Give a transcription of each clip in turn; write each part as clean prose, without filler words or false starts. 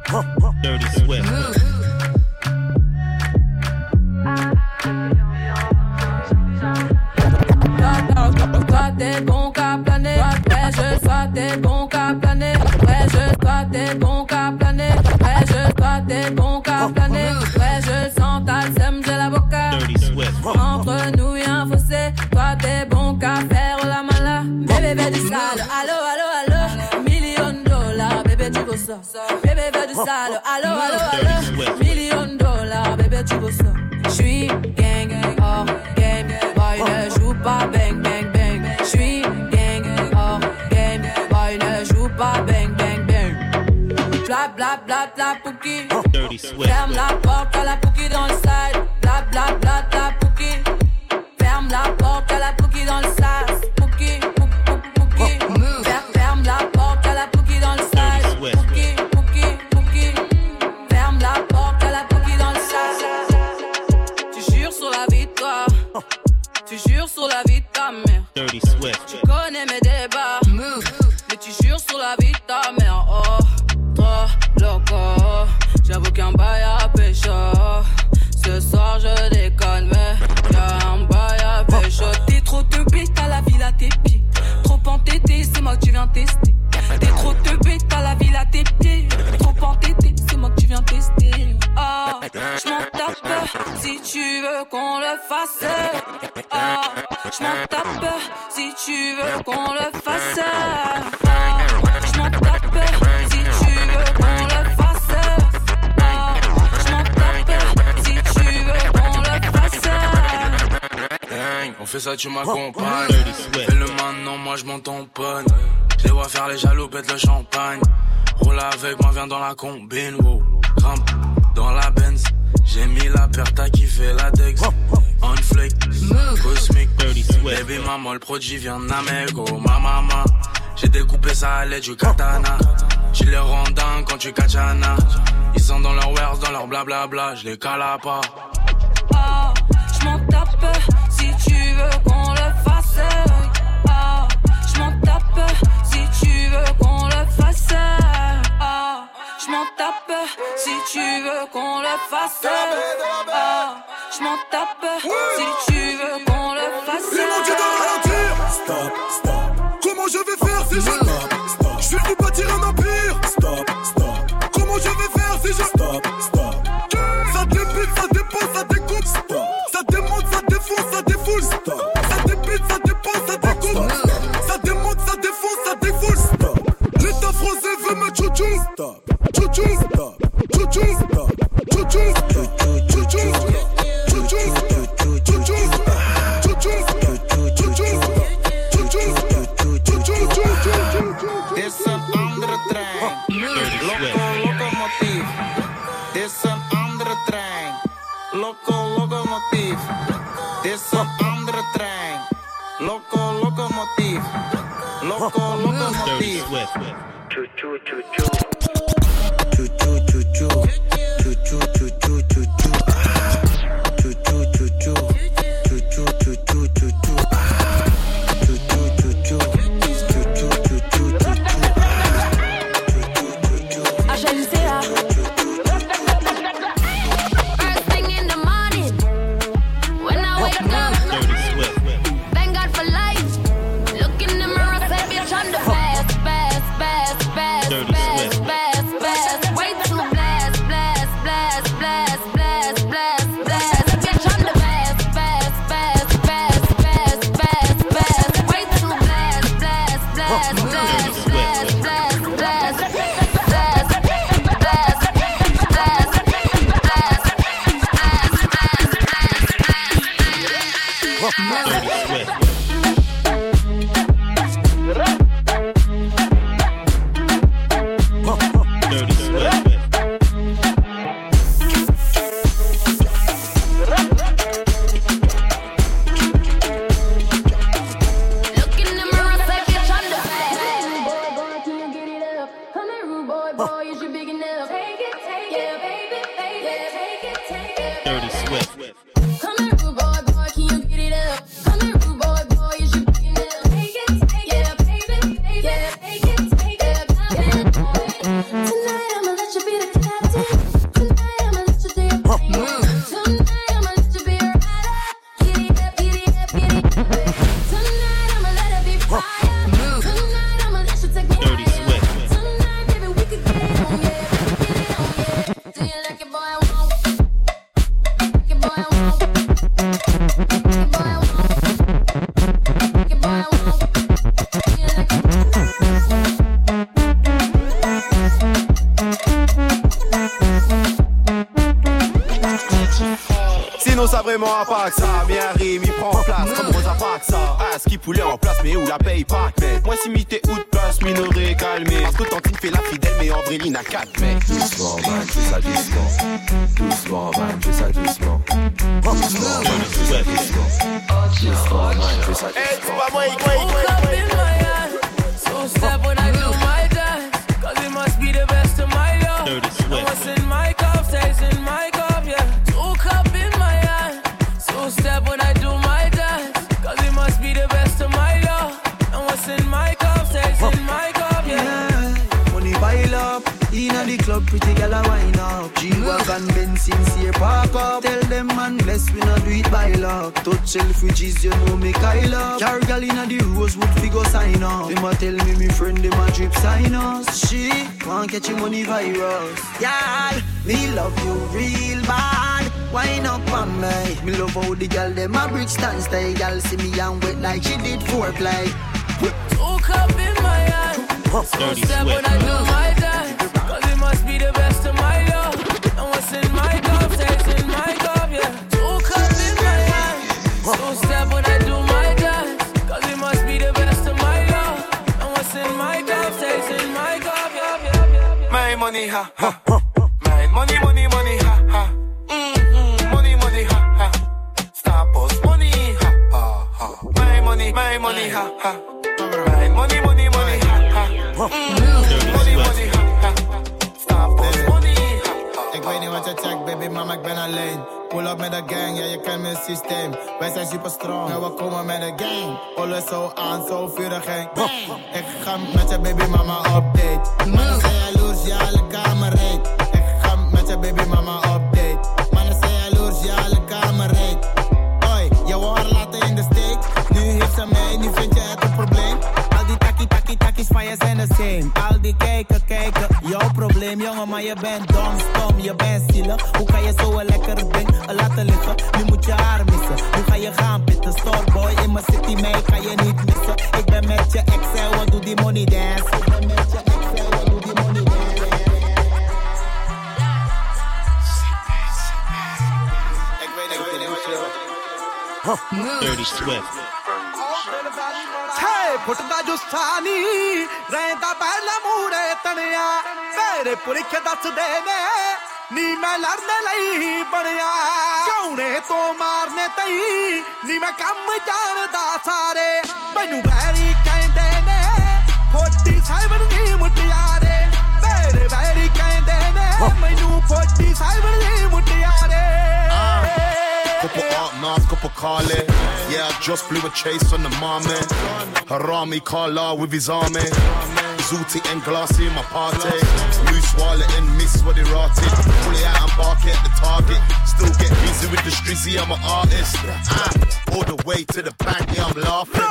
Dirty Swift. Toi t'es bon qu'à planer, ouais je toi t'es bon qu'à planer, ouais je toi t'es bon qu'à planer, ouais je toi t'es bon qu'à planer, ouais je sens ta sème j'ai l'avocat. Entre nous y'a un fossé, toi t'es bon qu'à faire la mala, bébé fais du sale, allo allo allo, $1,000,000, bébé tu veux ça, bébé fais du sale, allo allo allo, $1,000,000, bébé tu veux ça. J'suis gang hors game, boy ne joue pas bang bang bang. J'suis gang hors game, boy ne joue pas bang bang bang. Bla bla bla bla pouki. Ferme la porte à la pouki dans le side. Bla bla bla bla pouki. Ferme la porte à la pouki dans le sas. Pouki pouki. Ferme la porte à la pouki dans le side. Pouki pouki pouki. Ferme la porte à la pouki dans le sas. Tu jures sur la victoire. Tu jures sur la vie de ta mère. Dirty Swift. Tu connais mes débats. Mais tu jures sur la vie de ta mère. Oh, trop loco. J'avoue qu'un bail à pécho. Ce soir je déconne, mais y'a un bail à pécho. T'es trop te bête à la ville à tes pieds. Trop entêté, c'est moi que tu viens tester. T'es trop te bête à la ville à tes pieds. Trop entêté, c'est moi que tu viens tester. Oh, j'm'en tape si tu veux qu'on le fasse. Oh, j'm'en tape si tu veux qu'on le fasse. Oh, j'm'en tape si tu veux qu'on le fasse. Oh, j'm'en tape si tu veux qu'on le fasse. Gang, on fait ça, tu m'accompagnes. Fais-le maintenant, moi j'm'en tamponne. Je les vois faire les jaloux, pète le champagne. Roule avec moi, viens dans la combine, wow. Rampe dans la Benz. J'ai mis la paire, t'as kiffé la Dex. On flake, cosmique. Baby maman, le produit vient d'Amego. Ma maman, j'ai découpé ça à l'aide du katana. Tu les rends dingues quand tu kachana. Ils sont dans leur wares, dans leur blablabla. Je les cala pas. Oh, j'm'en tape si tu veux qu'on le fasse. Oh, j'm'en tape si tu veux qu'on le fasse. Oh, j'm'en tape si tu veux qu'on le fasse. Oh, j'm'en tape si tu veux qu'on le fasse. Ils m'ont dit de ralentir. Stop, stop. Comment je vais faire si je stop, stop. Je vais vous bâtir un empire. Stop, stop. Comment je vais faire si je stop, stop. Ça débite, ça dépose, ça découpe. Stop. Ça démonte, ça défonce, ça défoule. Stop. Ça débite, ça dépose, ça découpe. Stop. Ça démonte, ça défonce, ça défoule. Stop. L'état français veut me chouchou. Stop. Chouchou. Stop. Chouchou. Stop. Chouchou. Chouchou. Dit is een andere trein. Locomotief. Dit is een andere trein. Locomotief. Dit is een andere trein. Locomotief. Locomotief. Tonight I'ma let you be the vraiment à pas que ça. Mais un rime, il prend place comme Rosa Parks, ça. Ah, ce qui poulait en place, mais où la paye pas, mec. Moi, s'imiter ou de place, minoré, calmé. Parce que Tantine fait la fidèle, mais Andréline a 4, mec. Doucement, man, fais ça doucement. Doucement, man, fais ça doucement. Doucement, man, fais ça doucement. Doucement, man, fais ça doucement. So step when I do my dance, cause it must be the best of my love. Dirty Swift. And what's in my cup stays in my cup, yeah. 2 cup in my hand. So step when I do my dance, cause it must be the best of my love. And what's in my cup stays in my cup, yeah. Money pile up, inna the club, pretty girl a wine up. G-Wagon, Benz, sincere park up. Tell them man bless, we not do it by luck. Touch Selfridges, you know me Kyle up. Car girl inna the Rosewood, we go sign up. Them a tell me friend, them a drip sign us. She want catch money virus. Yeah, me love you real bad. Wine up on me. Me love how the girl them a bridge stand stay. Girl see me and wet like she did foreplay. 2 cup in my hand. So Dirty step when I Swift. do my dance, cause it must be the best of my love. And what's in my cup stays in my cup, yeah. 2 cup in my hand. So step when I do my dance, cause it must be the best of my love. And what's in my cup stays in my cup, yeah. My money, ha, ha. My money, money, money, ha, ha. Money, money, ha, ha. Star Post money, ha, ha, ha. My money, ha, ha. My money, money, money, ha, ha. Money, money, ha, ha. Star Post money, ha, ha. Ik weet niet wat je checkt, baby, mama, ik ben alleen. Pull up met de gang, ja, je kent mijn systeem. Wij zijn super strong, en we komen met de gang. Alles zo aan, zo vurig en bang. Ik ga met je baby mama update. Mannen zijn jaloers, ja, alle kamer reed. Ik ga met je baby mama update. Mannen zijn jaloers, ja, alle kamer reed. Oi, je wou haar laten in de steek. Nu heeft ze mij, nu vind je het een probleem. Al die takkies van je zijn de same. Al die kijken, jouw probleem, jongen, maar je bent dom, stom, je bent zielig. Hoe kan je zo een lekker ding laten liggen? Nu moet je haar missen, nu ga je gaan pitten. Storeboy in mijn city, mij kan je niet missen. Ik ben met je ex en wat doe die money dance? Ik ben met je ex en wat doe die money dance? Ik weet niet wat je... Dirty Swift. ਫੁੱਟਦਾ ਜੁਸਾਨੀ ਰਹਿੰਦਾ ਪਹਿਲਾ ਮੂੜੇ ਤਣਿਆ ਮੇਰੇ ਪੁਰਖ ਦੱਸਦੇ ਨੇ ਨੀ ਮੈਂ ਲੜਨ ਲਈ ਬਣਿਆ ਕੌਣੇ ਤੋਂ ਮਾਰਨੇ ਤਈ ਨੀ ਮੈਂ ਕੰਮ ਜਾਣਦਾ ਸਾਰੇ ਮੈਨੂੰ ਵੈਰੀ ਕਹਿੰਦੇ ਨੇ 47 ਦੀ ਮੁਟਿਆਰੇ ਮੇਰੇ ਵੈਰੀ ਕਹਿੰਦੇ ਨੇ ਮੈਨੂੰ 47 ਦੀ ਮੁਟਿਆਰੇ Couple art knives, couple Carly. Yeah, I just blew a chase on the marmot. Harami Carla with his army. Zooty and Glassy in my party. Loose wallet and miss what they rotted. Pull it out and bark at the target. Still get busy with the strizzy, I'm an artist. All the way to the bank, yeah, I'm laughing.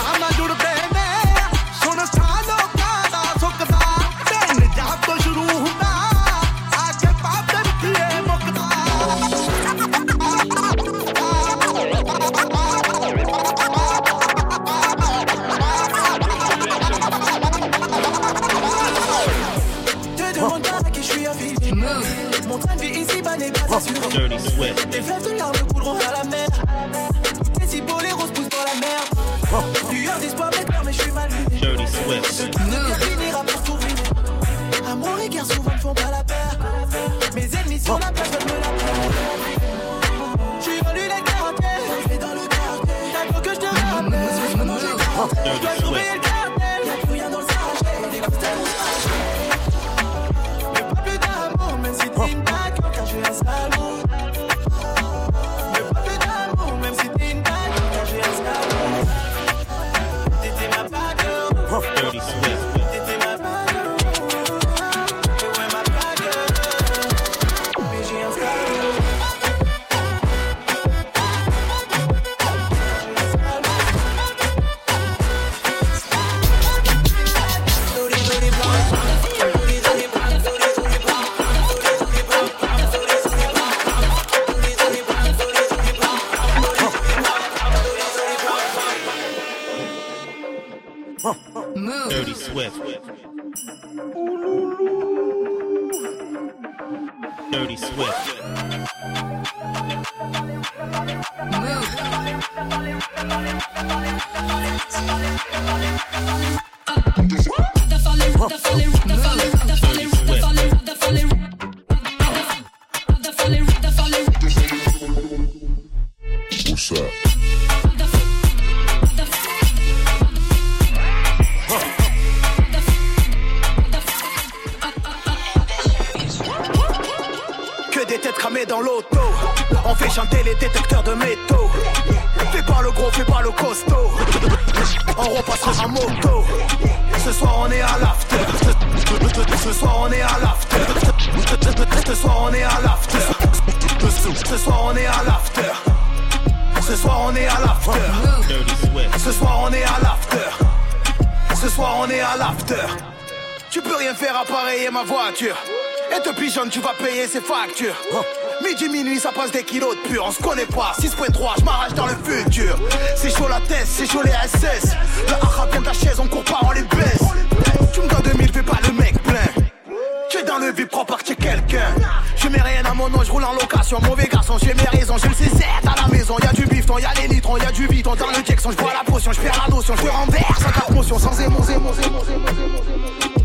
Dirty Swift. Des fleuves de larmes couleront vers la mer. Et si beau les roses poussent dans la mer. Lueur d'espoir m'éclaire mais je suis mal vu. Dirty Swift. Ce qui finira par tout ruiner. Amour et guerre souvent ne font pas la paire. Mes ennemis sur la plage veulent me la faire. Je suis venu les quartiers. Je vais dans le quartier. T'as cru que je te rappelle. Je vais manger le quartier. Je dois surveiller le cartel. Y'a plus rien dans le sachet. Les cocktails vont se lâcher. Mais pas plus d'amour même si t'es une bague. Car je suis un salaud. Dirty Swift. Dirty Swift. Dirty Swift. What's up? Que des têtes cramées dans l'auto. On fait chanter les détecteurs de métaux. Fais pas le gros, fais pas le costaud. On repassera en moto. Ce soir on est à l'after. Ce soir on est à l'after. Ce soir on est à l'after. Ce soir on est à l'after. Ce soir on est à l'after. Ce soir on est à l'after. Ce soir on est à l'after. Tu peux rien faire appareiller ma voiture. Et te pigeonne, tu vas payer ses factures. Midi, minuit, ça passe des kilos de pur. On se connaît pas, 6.3, je m'arrache dans le futur. C'est chaud la tête, c'est chaud les SS. Le haha vient de ta chaise, on court pas, on les baisse. Tu me donnes 2000, fais pas le mec plein. Tu es dans le vide, prends par chez quelqu'un. Je mets rien à mon nom, je roule en location. Mauvais garçon, j'ai mes raisons, je le sais, c'est à la maison. Y'a du bifton, y'a les litrons, y'a du bidon. Dans le Jackson, je bois la potion, je perds la notion, je te renverse en 4 motions. Sans émotion.